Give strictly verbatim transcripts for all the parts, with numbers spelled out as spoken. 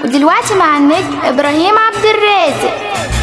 ودلوقتي مع النجم إبراهيم عبد الرازق.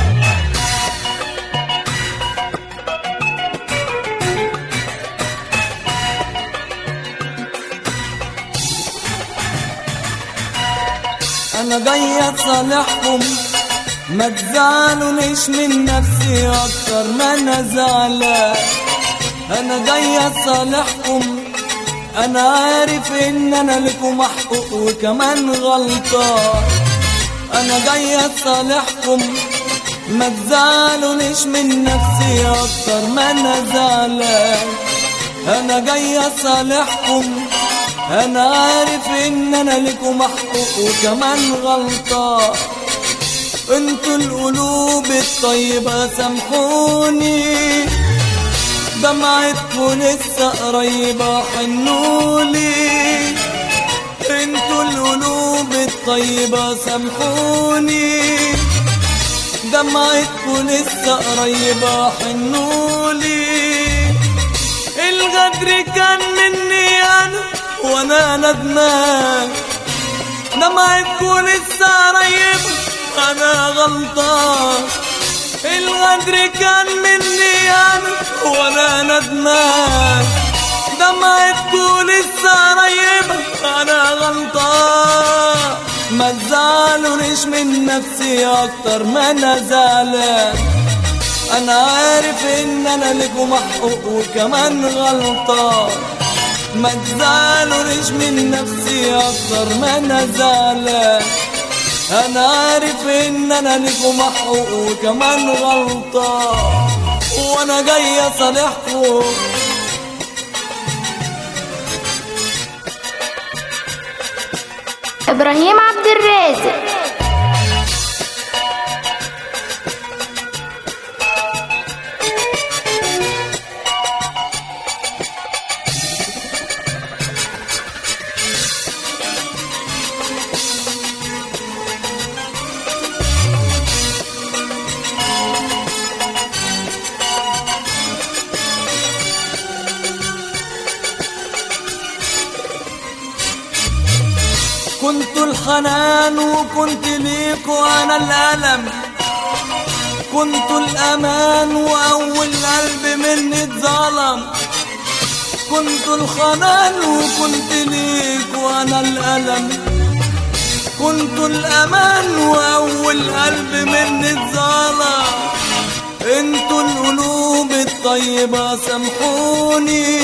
أنا جاي أصالحكم، ما تزعلونيش من نفسي أكتر ما أنا زعلان. أنا جاي أصالحكم، أنا عارف إن أنا لكم محقوق وكمان غلطان. أنا جاي أصالحكم، ما تزعلونيش من نفسي أكتر ما أنا زعلان. أنا جاي أصالحكم، أنا عارف إن أنا لكم محقوق وكمان غلطان. انتوا القلوب الطيبة سامحوني، دمعتكوا لسه قريبة حنولي. انتوا القلوب الطيبة سامحوني، دمعتكوا لسه قريبة حنولي. الغدر كان مني أنا وانا ندمان، دمعتكوا لسه قريبة انا غلطان. الغدر كان مني انا وانا ندمان، دمعتكوا لسه قريبة انا غلطان. ما تزعلونيش من نفسي اكتر ما انا زعلان. انا عارف ان انا لكم محقوق وكمان غلطان. ما تزعلونيش من نفسي اكتر ما انا زعلان. انا عارف ان انا لكم محقوق وكمان غلطان، وانا جاي اصالحكم. إبراهيم عبد الرازق. كنت الحنان وكنت ليكوا انا الألم، كنت الأمان وأول قلب مني اتظلم. كنت الحنان وكنت ليكوا انا الألم، كنت الأمان وأول قلب مني اتظلم. انتوا القلوب الطيبة سامحوني،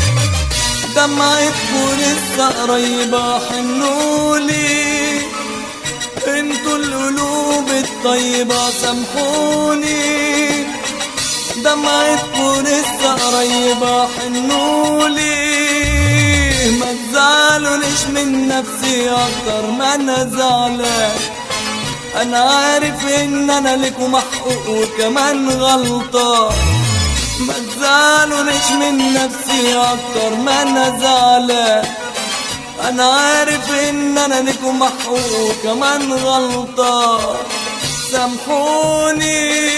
دمعتكوا لسه قريبة حنولي. انتوا القلوب الطيبة سامحوني، دمعتكوا لسه قريبة حنولي. ما تزعلونيش من نفسي اكتر ما انا زعلان. انا عارف ان انا لكم محقوق وكمان غلطان. ما تزعلونيش من نفسي اكتر ما انا زعلان. انا عارف ان انا لكم محقوق وكمان غلطان. سامحوني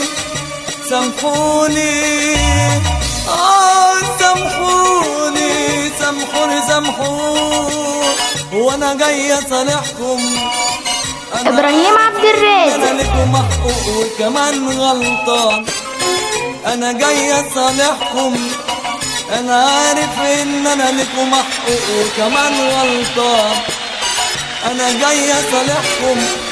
سامحوني اه سامحوني سامحوني سامحوني، وانا جاي اصالحكم. إبراهيم عبد الرازق. انا لكم محقوق وكمان غلطان. انا جاي اصالحكم، انا عارف ان انا لكم محقوق وكمان غلطان. انا جاي اصالحكم.